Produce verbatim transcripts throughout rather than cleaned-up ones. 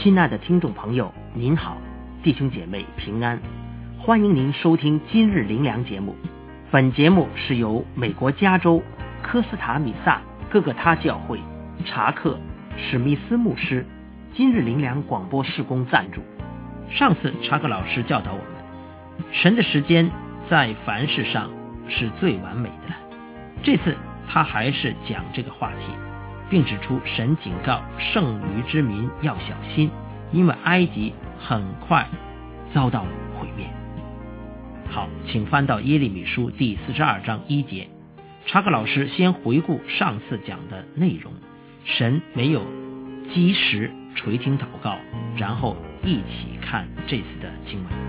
亲爱的听众朋友，您好，弟兄姐妹平安，欢迎您收听今日灵粮节目。本节目是由美国加州科斯塔米萨各个他教会查克史密斯牧师今日灵粮广播事工赞助。上次查克老师教导我们，神的时间在凡事上是最完美的。这次他还是讲这个话题，并指出神警告剩余之民要小心，因为埃及很快遭到毁灭。好，请翻到耶利米书第四十二章一节。查克老师先回顾上次讲的内容，神没有及时垂听祷告，然后一起看这次的经文。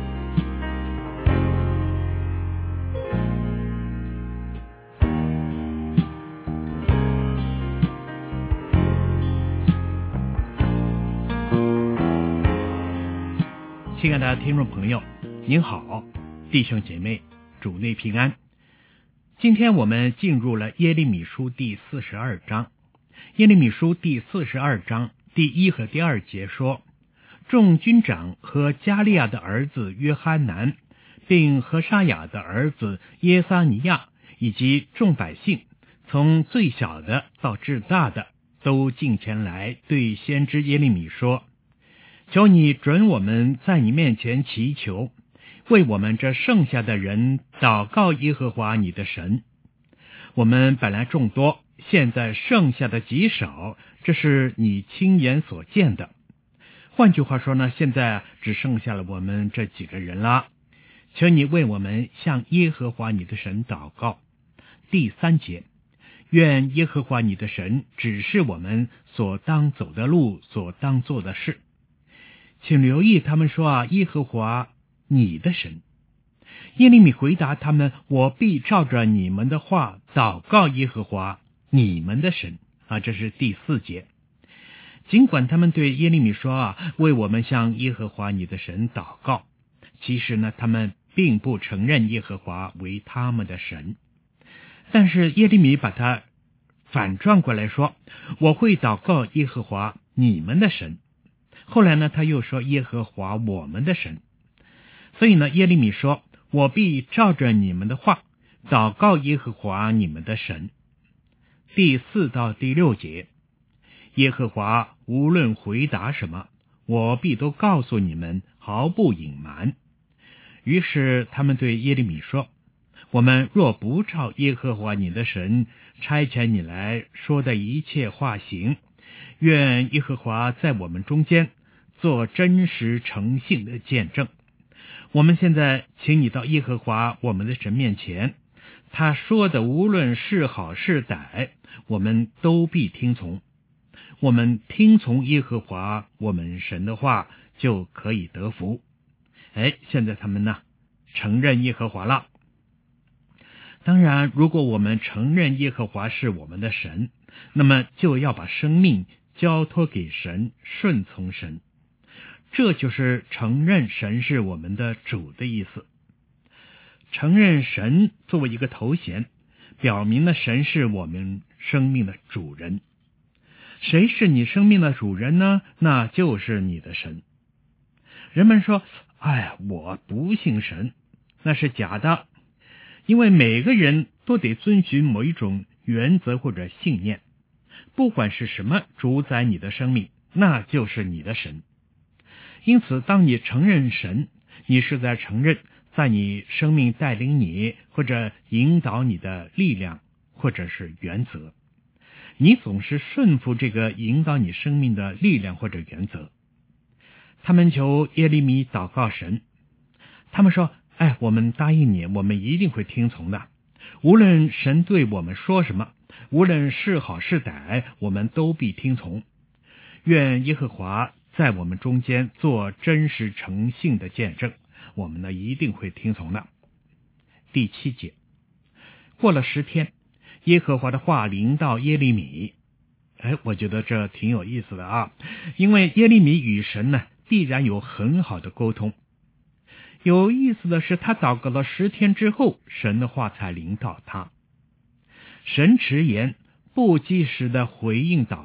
亲爱的听众朋友，您好，弟兄姐妹，主内平安。今天我们进入了耶利米书第四十二章。耶利米书第四十二章第一和第二节说，众军长和加利亚的儿子约翰南，并何沙雅的儿子耶撒尼亚，以及众百姓，从最小的到至大的，都进前来对先知耶利米说，求你准我们在你面前祈求，为我们这剩下的人祷告耶和华你的神。我们本来众多，现在剩下的极少，这是你亲眼所见的。换句话说呢，现在只剩下了我们这几个人了。求你为我们向耶和华你的神祷告。第三节，愿耶和华你的神指示我们所当走的路，所当做的事。请留意他们说啊，耶和华你的神。耶利米回答他们，我必照着你们的话祷告耶和华你们的神啊，这是第四节。尽管他们对耶利米说啊，为我们向耶和华你的神祷告，其实呢，他们并不承认耶和华为他们的神。但是耶利米把它反转过来说，我会祷告耶和华你们的神。后来呢，他又说耶和华我们的神。所以呢，耶利米说，我必照着你们的话祷告耶和华你们的神。第四到第六节，耶和华无论回答什么，我必都告诉你们，毫不隐瞒。于是他们对耶利米说，我们若不照耶和华你的神差遣你来说的一切话行，愿耶和华在我们中间做真实诚信的见证。我们现在请你到耶和华我们的神面前，他说的无论是好是歹，我们都必听从。我们听从耶和华我们神的话，就可以得福。哎，现在他们呢，承认耶和华了。当然，如果我们承认耶和华是我们的神，那么就要把生命交托给神，顺从神。这就是承认神是我们的主的意思。承认神作为一个头衔，表明了神是我们生命的主人。谁是你生命的主人呢？那就是你的神。人们说，哎，我不信神，那是假的。因为每个人都得遵循某一种原则或者信念，不管是什么主宰你的生命，那就是你的神。因此，当你承认神，你是在承认在你生命带领你或者引导你的力量或者是原则。你总是顺服这个引导你生命的力量或者原则。他们求耶利米祷告神，他们说，哎，我们答应你，我们一定会听从的。无论神对我们说什么，无论是好是歹，我们都必听从。愿耶和华在我们中间做真实诚信的见证，我们呢一定会听从的。第七节，过了十天，耶和华的话临到耶利米。哎，我觉得这挺有意思的啊，因为耶利米与神呢必然有很好的沟通。有意思的是，他祷告了十天之后，神的话才临到他。神迟延，不及时的回应祷告，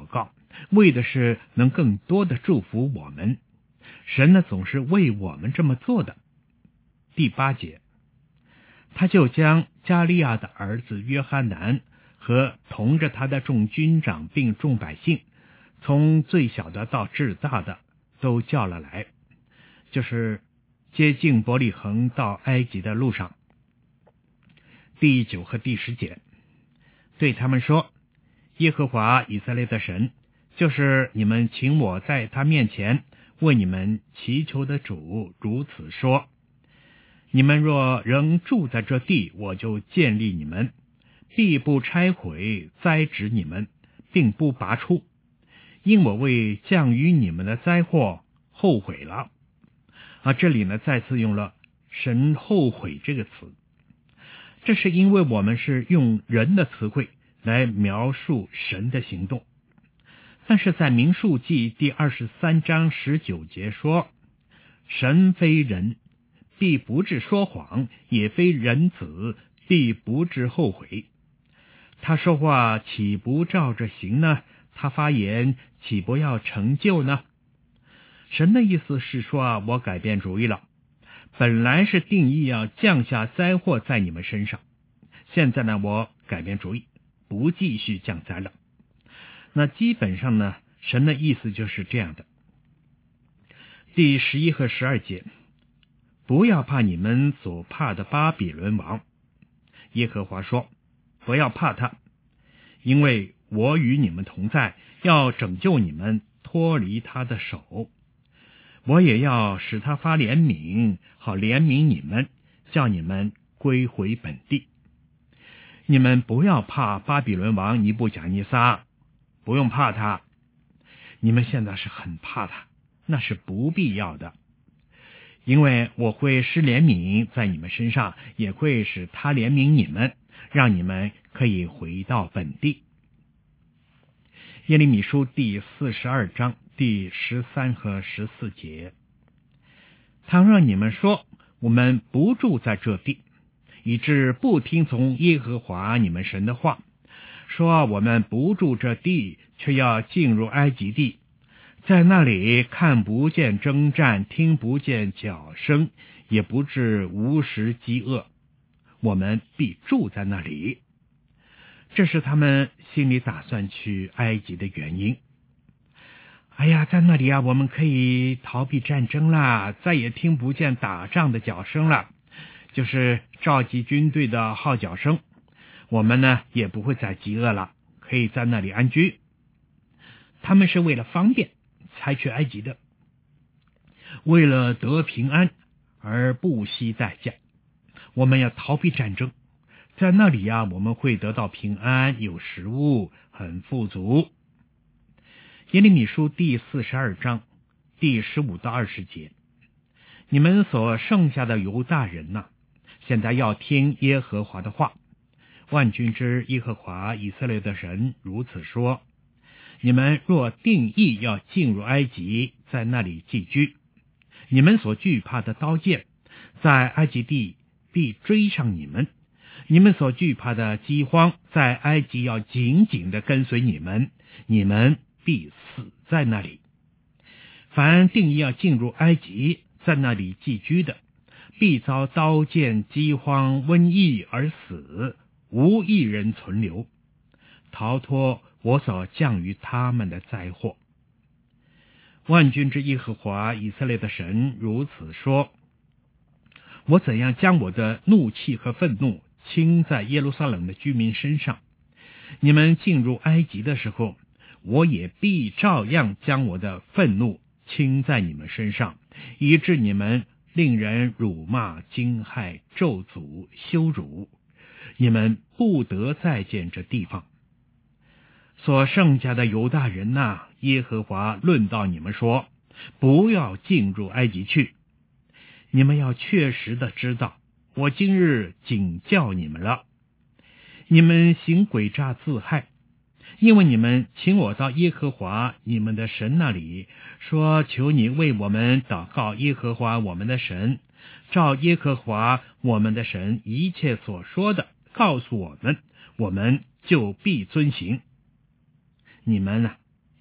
为的是能更多的祝福我们。神呢，总是为我们这么做的。第八节，他就将加利亚的儿子约翰南和同着他的众军长并众百姓，从最小的到至大的都叫了来，就是接近伯利恒到埃及的路上。第九和第十节，对他们说，耶和华以色列的神，就是你们请我在他面前为你们祈求的主，如此说，你们若仍住在这地，我就建立你们，必不拆毁栽植你们，并不拔出，因我为降于你们的灾祸后悔了。啊，这里呢再次用了神后悔这个词，这是因为我们是用人的词汇来描述神的行动。但是在民数记第二十三章十九节说，神非人，必不致说谎，也非人子，必不致后悔。他说话岂不照着行呢？他发言岂不要成就呢？神的意思是说啊，我改变主意了，本来是定义要降下灾祸在你们身上，现在呢，我改变主意，不继续降灾了。那基本上呢，神的意思就是这样的。第十一和十二节，不要怕你们所怕的巴比伦王，耶和华说，不要怕他，因为我与你们同在，要拯救你们脱离他的手。我也要使他发怜悯，好怜悯你们，叫你们归回本地。你们不要怕巴比伦王尼布甲尼撒，不用怕他。你们现在是很怕他，那是不必要的，因为我会施怜悯在你们身上，也会使他怜悯你们，让你们可以回到本地。耶利米书第四十二章第十三和十四节，倘若你们说，我们不住在这地，以致不听从耶和华你们神的话，说我们不住这地，却要进入埃及地，在那里看不见征战，听不见角声，也不致无时饥饿，我们必住在那里。这是他们心里打算去埃及的原因。哎呀，在那里啊，我们可以逃避战争啦，再也听不见打仗的角声了，就是召集军队的号角声。我们呢，也不会再饥饿了，可以在那里安居。他们是为了方便才去埃及的，为了得平安而不惜代价。我们要逃避战争，在那里呀、啊，我们会得到平安，有食物，很富足。耶利米书第四十二章第十五到二十节，你们所剩下的犹大人呐、啊，现在要听耶和华的话。万军之耶和华以色列的神如此说，你们若定义要进入埃及，在那里寄居，你们所惧怕的刀剑在埃及地必追上你们，你们所惧怕的饥荒在埃及要紧紧地跟随你们，你们必死在那里。凡定义要进入埃及，在那里寄居的，必遭刀剑、饥荒、瘟疫而死，无一人存留，逃脱我所降于他们的灾祸。万军之耶和华以色列的神如此说，我怎样将我的怒气和愤怒倾在耶路撒冷的居民身上，你们进入埃及的时候，我也必照样将我的愤怒倾在你们身上，以致你们令人辱骂、惊骇、咒诅、羞辱，你们不得再见这地方。所剩下的犹大人呐、啊，耶和华论到你们说，不要进入埃及去。你们要确实的知道，我今日警教你们了。你们行诡诈自害，因为你们请我到耶和华你们的神那里，说求你为我们祷告耶和华我们的神，照耶和华我们的神一切所说的告诉我们，我们就必遵行。你们啊，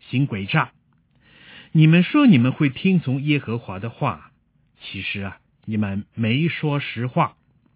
行诡诈。你们说你们会听从耶和华的话，其实啊，你们没说实话。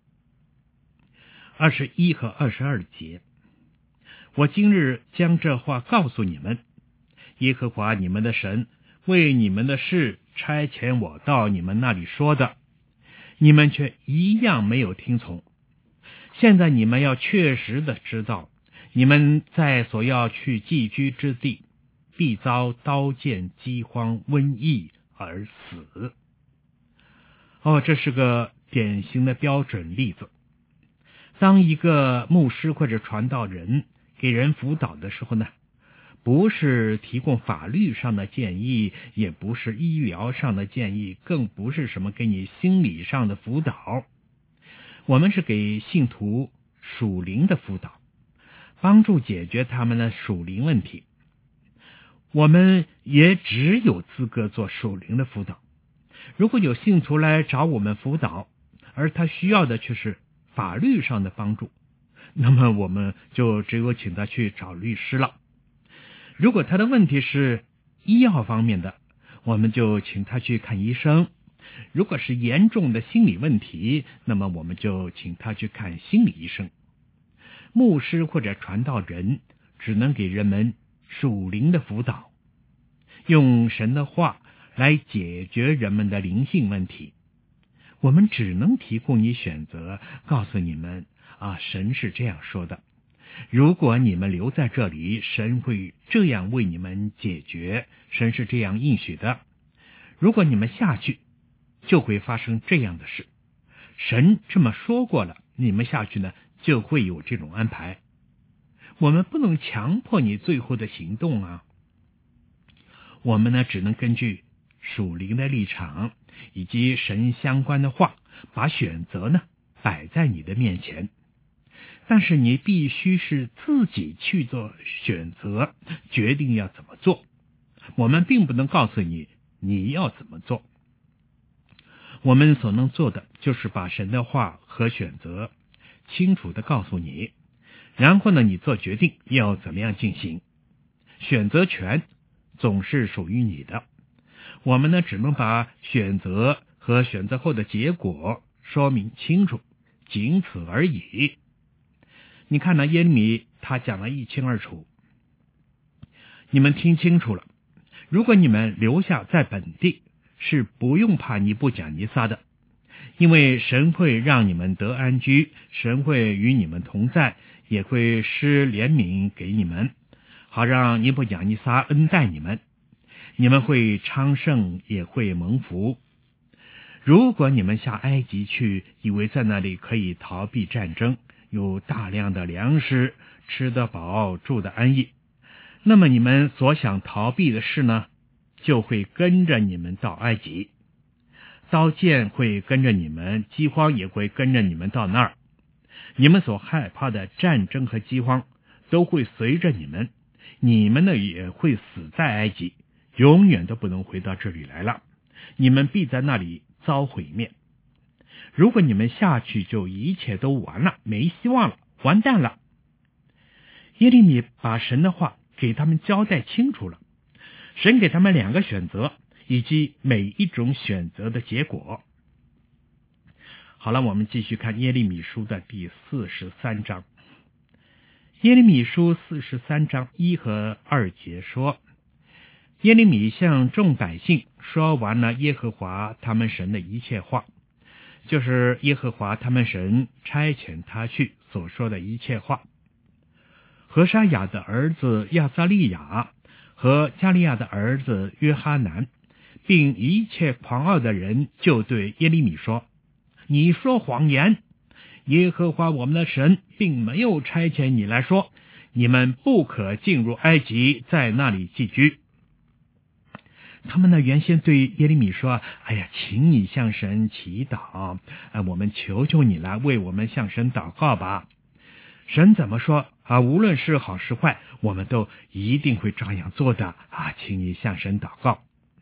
二十一和二十二节，我今日将这话告诉你们，耶和华你们的神为你们的事差遣我到你们那里说的，你们却一样没有听从。现在你们要确实的知道，你们在所要去寄居之地，必遭刀剑、饥荒、瘟疫而死。哦，这是个典型的标准例子。当一个牧师或者传道人给人辅导的时候呢，不是提供法律上的建议，也不是医疗上的建议，更不是什么给你心理上的辅导。我们是给信徒属灵的辅导，帮助解决他们的属灵问题。我们也只有资格做属灵的辅导。如果有信徒来找我们辅导，而他需要的却是法律上的帮助，那么我们就只有请他去找律师了。如果他的问题是医药方面的，我们就请他去看医生。如果是严重的心理问题，那么我们就请他去看心理医生。牧师或者传道人只能给人们属灵的辅导，用神的话来解决人们的灵性问题。我们只能提供你选择，告诉你们啊，神是这样说的，如果你们留在这里，神会这样为你们解决，神是这样应许的。如果你们下去，就会发生这样的事，神这么说过了，你们下去呢，就会有这种安排。我们不能强迫你最后的行动啊。我们呢，只能根据属灵的立场以及神相关的话，把选择呢摆在你的面前。但是你必须是自己去做选择，决定要怎么做。我们并不能告诉你你要怎么做。我们所能做的就是把神的话和选择清楚地告诉你，然后呢，你做决定要怎么样进行。选择权总是属于你的，我们呢只能把选择和选择后的结果说明清楚，仅此而已。你看呢，耶利米他讲得一清二楚，你们听清楚了。如果你们留下在本地，是不用怕尼布甲尼撒的，因为神会让你们得安居，神会与你们同在，也会施怜悯给你们，好让尼布甲尼撒恩待你们，你们会昌盛，也会蒙福。如果你们下埃及去，以为在那里可以逃避战争，有大量的粮食，吃得饱，住得安逸，那么你们所想逃避的事呢，就会跟着你们到埃及。刀剑会跟着你们，饥荒也会跟着你们到那儿。你们所害怕的战争和饥荒都会随着你们，你们呢也会死在埃及，永远都不能回到这里来了。你们必在那里遭毁灭。如果你们下去，就一切都完了，没希望了，完蛋了。耶利米把神的话给他们交代清楚了，神给他们两个选择，以及每一种选择的结果。好了，我们继续看耶利米书的第四十三章。耶利米书四十三章一和二节说，耶利米向众百姓说完了耶和华他们神的一切话，就是耶和华他们神差遣他去所说的一切话。何沙雅的儿子亚撒利雅和加利亚的儿子约哈南，并一切狂傲的人，就对耶利米说，你说谎言，耶和华我们的神并没有差遣你来说，你们不可进入埃及，在那里寄居。他们呢原先对耶利米说，哎呀，请你向神祈祷，哎，我们求求你来为我们向神祷告吧。神怎么说啊？无论是好是坏，我们都一定会照样做的啊！请你向神祷告。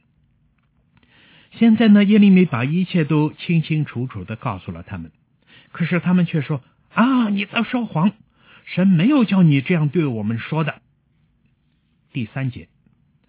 现在呢，耶利米把一切都清清楚楚的告诉了他们，可是他们却说，啊，你在说谎，神没有叫你这样对我们说的。第三节，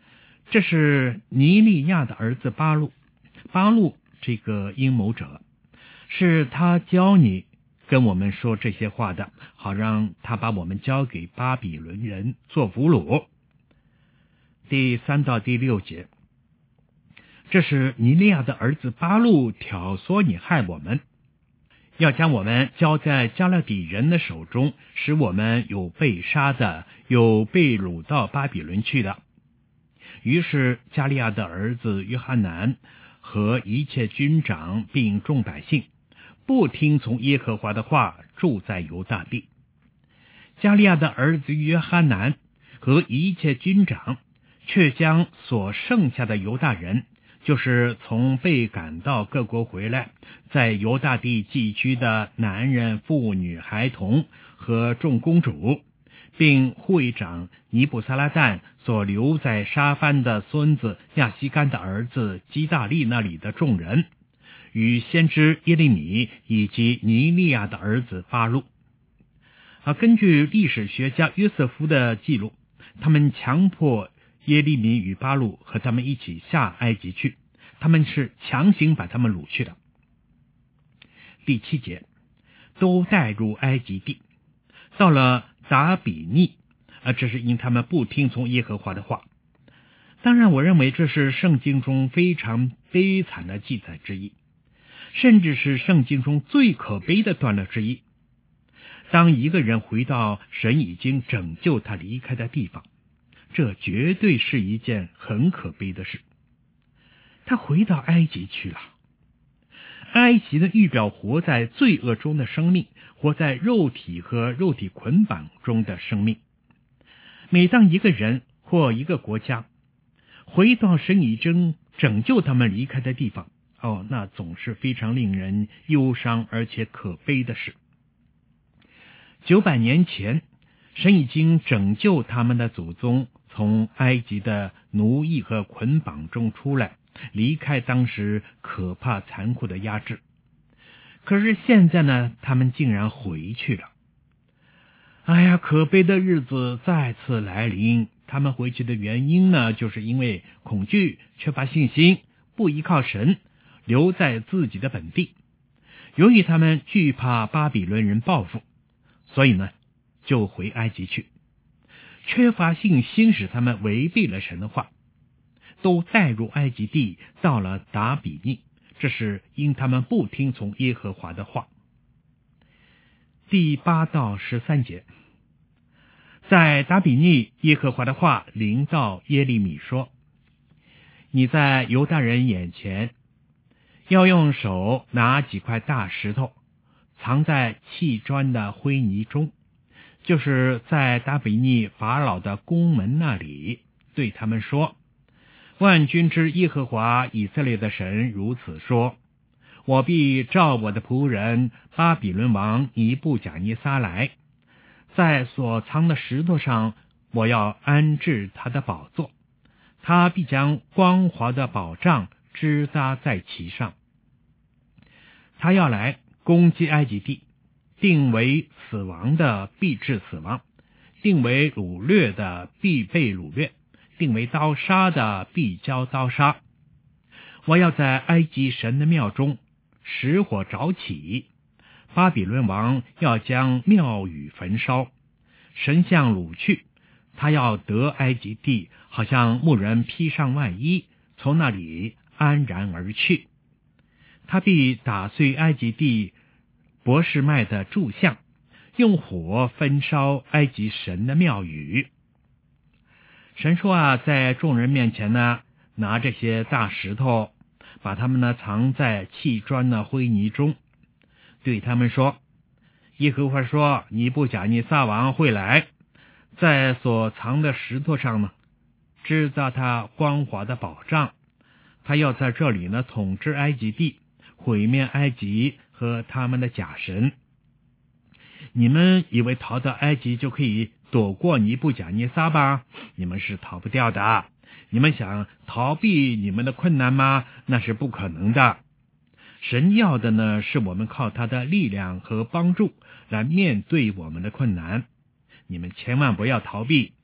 这是尼利亚的儿子巴路。巴路这个阴谋者，是他教你跟我们说这些话的，好让他把我们交给巴比伦人做俘虏。第三到第六节，这是尼利亚的儿子巴路挑唆你害我们，要将我们交在加勒底人的手中，使我们有被杀的，有被掳到巴比伦去的。于是加利亚的儿子约哈南和一切军长并众百姓不听从耶和华的话，住在犹大地。加利亚的儿子约哈南和一切军长却将所剩下的犹大人，就是从被赶到各国回来，在犹大地寄居的男人、妇女、孩童和众公主，并会长尼布撒拉旦所留在沙番的孙子亚西干的儿子基大利那里的众人，与先知耶利米以及尼利亚的儿子巴路。啊，根据历史学家约瑟夫的记录，他们强迫耶利米与巴路和他们一起下埃及去，他们是强行把他们掳去的。第七节，都带入埃及地，到了达比尼，啊，这是因他们不听从耶和华的话。当然，我认为这是圣经中非常悲惨的记载之一，甚至是圣经中最可悲的段落之一。当一个人回到神已经拯救他离开的地方，这绝对是一件很可悲的事。他回到埃及去了。埃及的预表活在罪恶中的生命，活在肉体和肉体捆绑中的生命。每当一个人或一个国家回到神已经拯救他们离开的地方，哦，那总是非常令人忧伤而且可悲的事。九百年前，神已经拯救他们的祖宗从埃及的奴役和捆绑中出来，离开当时可怕残酷的压制。可是现在呢，他们竟然回去了。哎呀，可悲的日子再次来临。他们回去的原因呢，就是因为恐惧、缺乏信心，不依靠神，留在自己的本地。由于他们惧怕巴比伦人报复，所以呢，就回埃及去。缺乏信心使他们违背了神的话，都带入埃及地，到了达比尼，这是因他们不听从耶和华的话。第八到十三节，在达比尼，耶和华的话临到耶利米说：你在犹大人眼前，要用手拿几块大石头，藏在砌砖的灰泥中，就是在达比尼法老的宫门那里，对他们说：万军之耶和华以色列的神如此说：我必召我的仆人巴比伦王尼布甲尼撒来，在所藏的石头上，我要安置他的宝座，他必将光滑的宝杖支搭在其上。他要来攻击埃及地，定为死亡的必致死亡，定为掳掠的必被掳掠，定为刀杀的必遭刀杀。我要在埃及神的庙中使火着起，巴比伦王要将庙宇焚烧，神像掳去，他要得埃及地，好像牧人披上外衣，从那里安然而去。他必打碎埃及地伯示麦的柱像，用火焚烧埃及神的庙宇。神说啊，在众人面前呢，拿这些大石头，把他们呢藏在砌砖的灰泥中，对他们说：耶和华说，尼布甲尼撒王会来，在所藏的石头上呢，制造他光滑的宝杖，他要在这里呢统治埃及地，毁灭埃及和他们的假神。你们以为逃到埃及就可以躲过尼布甲尼撒吧？你们是逃不掉的。你们想逃避你们的困难吗？那是不可能的。神要的呢，是我们靠他的力量和帮助来面对我们的困难。你们千万不要逃避，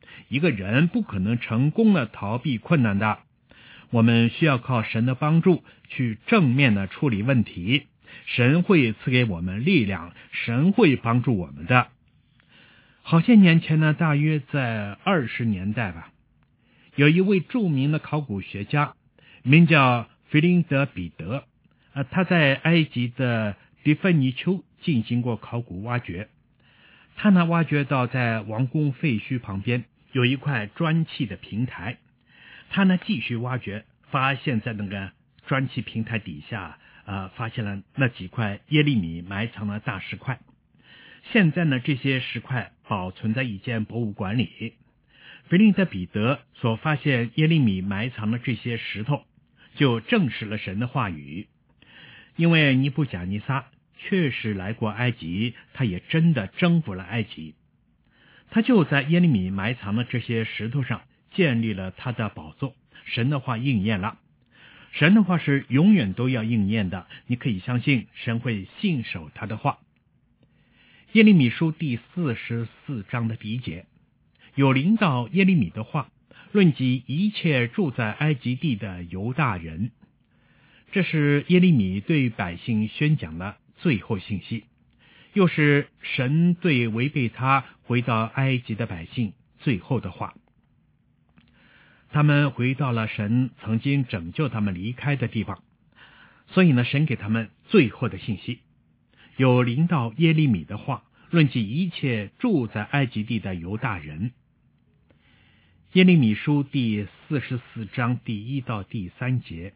一个人不可能成功的逃避困难的。我们需要靠神的帮助去正面的处理问题，神会赐给我们力量，神会帮助我们的。好些年前呢，大约在二十年代吧，有一位著名的考古学家，名叫弗林德彼得，呃，他在埃及的迪芬尼丘进行过考古挖掘。他呢挖掘到在王宫废墟旁边有一块砖砌的平台，他呢继续挖掘，发现在那个砖砌平台底下，呃，发现了那几块耶利米埋藏的大石块。现在呢，这些石块保存在一间博物馆里。弗林德彼得所发现耶利米埋藏的这些石头，就证实了神的话语。因为尼布甲尼撒确实来过埃及，他也真的征服了埃及。他就在耶利米埋藏的这些石头上建立了他的宝座，神的话应验了。神的话是永远都要应验的，你可以相信神会信守他的话。耶利米书第四十四章的第一节，有临到耶利米的话，论及一切住在埃及地的犹大人。这是耶利米对百姓宣讲的最后信息，又是神对违背他回到埃及的百姓最后的话。他们回到了神曾经拯救他们离开的地方，所以呢，神给他们最后的信息，有临到耶利米的话，论及一切住在埃及地的犹大人。耶利米书第四十四章第一到第三节，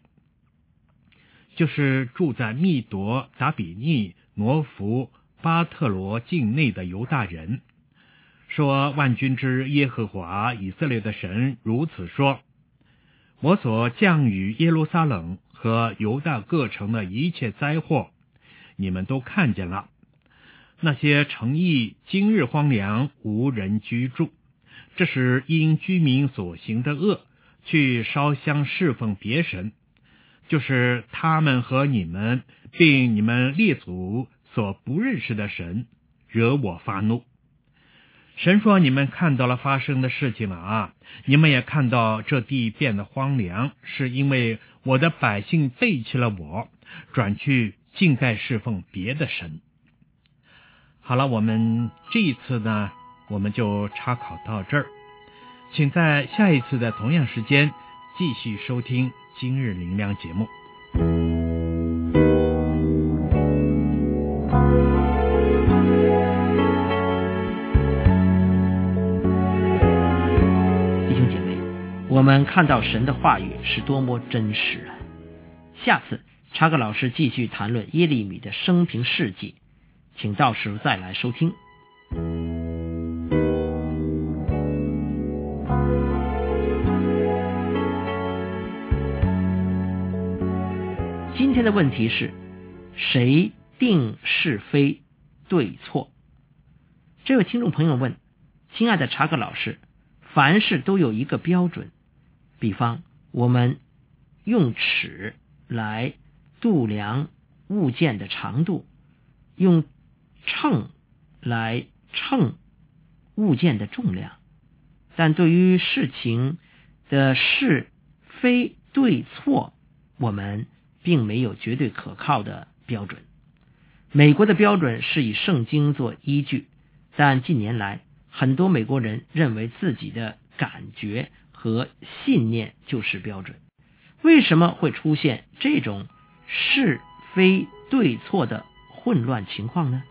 就是住在密夺、达比尼、挪弗、巴特罗境内的犹大人，说万军之耶和华以色列的神如此说：我所降与耶路撒冷和犹大各城的一切灾祸，你们都看见了。那些城邑今日荒凉，无人居住，这是因居民所行的恶，去烧香侍奉别神，就是他们和你们并你们列祖所不认识的神，惹我发怒。神说，你们看到了发生的事情了啊！你们也看到这地变得荒凉，是因为我的百姓背弃了我，转去敬拜侍奉别的神。好了，我们这一次呢，我们就查考到这儿，请在下一次的同样时间继续收听今日灵粮节目。 弟兄姐妹，我们看到神的话语是多么真实啊！下次查克老师继续谈论耶利米的生平事迹，请到时再来收听。今天的问题是，谁定是非对错？这位听众朋友问，亲爱的查克老师，凡事都有一个标准，比方我们用尺来度量物件的长度，用秤来称物件的重量，但对于事情的是非对错，我们并没有绝对可靠的标准。美国的标准是以圣经做依据，但近年来很多美国人认为自己的感觉和信念就是标准。为什么会出现这种是非对错的混乱情况呢？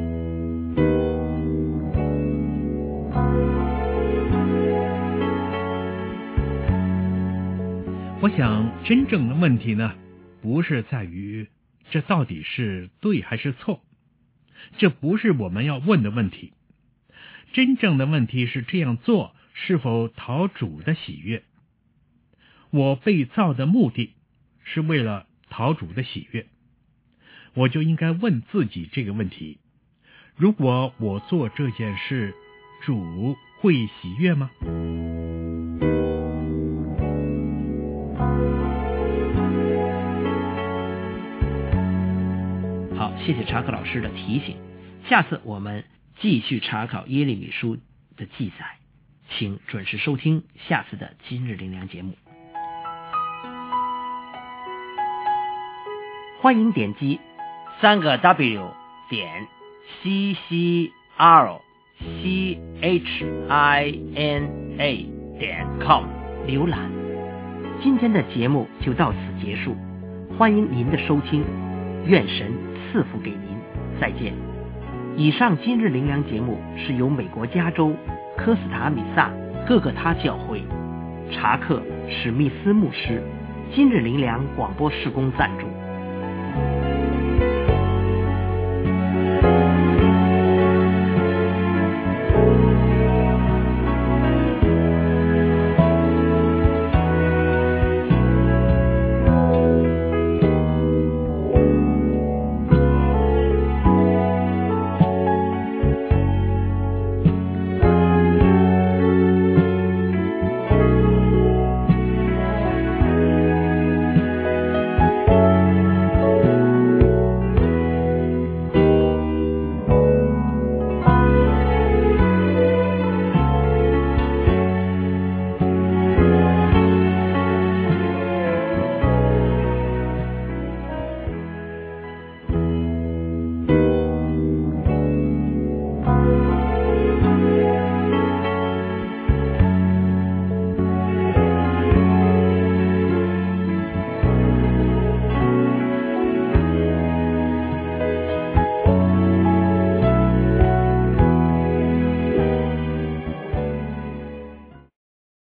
我想真正的问题呢，不是在于这到底是对还是错，这不是我们要问的问题。真正的问题是这样做是否讨主的喜悦。我被造的目的是为了讨主的喜悦，我就应该问自己这个问题：如果我做这件事，主会喜悦吗？ 好，谢谢查克老师的提醒。下次我们继续查考耶利米书的记载， 请准时收听下次的今日灵粮节目。欢迎点击三个 W 点 C C R C H I N A 点 com 浏览。今天的节目就到此结束，欢迎您的收听，愿神赐福给您，再见。以上今日灵粮节目是由美国加州科斯塔米萨各个他教会查克史密斯牧师今日灵粮广播事工赞助。